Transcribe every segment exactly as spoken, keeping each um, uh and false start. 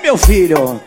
meu filho.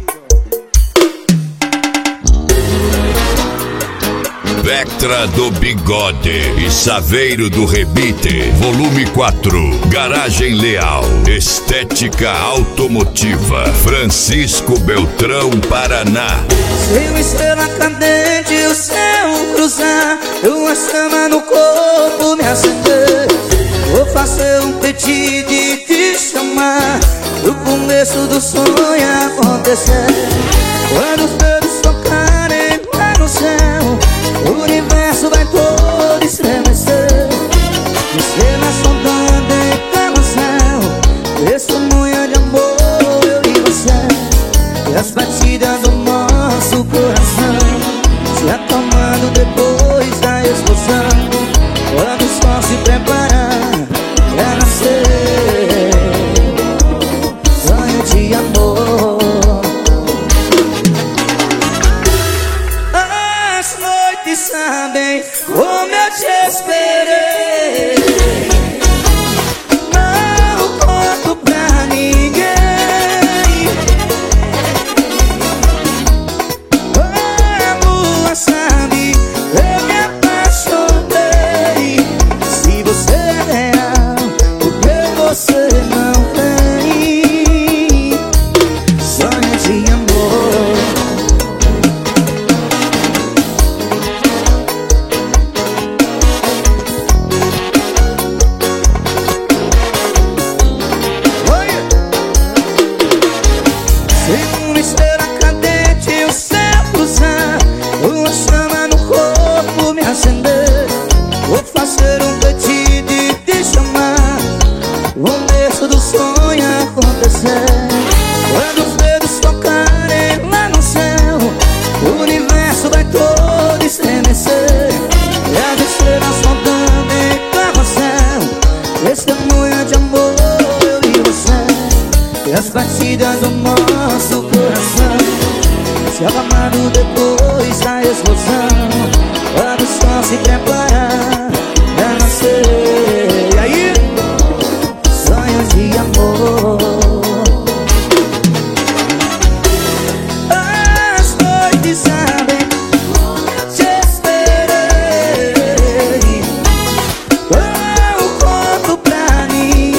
Vectra do Bigode e Saveiro do Rebite, volume quatro. Garagem Leal, estética automotiva, Francisco Beltrão, Paraná. Se uma estrela cadente o céu cruzar, uma chama no corpo me acender, vou fazer um pedido e te chamar, no começo do sonho acontecer. Quando os dedos tocarem lá no céu, o universo vai todo estremecer. Estrelas sondando em carrossel, testemunha de amor, eu e você. E as batidas do nosso coração se acalmando depois da explosão. Quando o sol se preparar pra nascer, sonho de amor. As noites sabem como eu te esperei, não conto pra ninguém. A lua sabe, eu me apaixonei. Se você é real, porque você não tem sonho de amor. Se uma estrela cadente o céu cruzar, uma chama no corpo me acender, vou fazer um pedido e te chamar, o começo do sonho acontecer. Quando os dedos tocarem lá no céu, o universo vai todo estremecer. E as estrelas rodando em carrossel, testemunha de amor, eu e você. E as batidas do nosso coração se acalmando depois da explosão. Quando o sol se preparar pra nascer, e aí? Sonhos de amor. As noites sabem como eu te esperei, eu conto pra mim.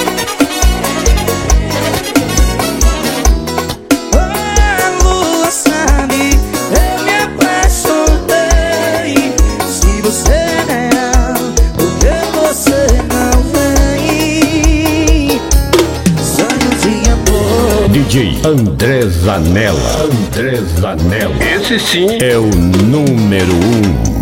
A lua sabe, eu me apaixonei. Se você é real, porque você não vem sonho de amor. D J André Zanella. André Zanella. Esse sim é o número um.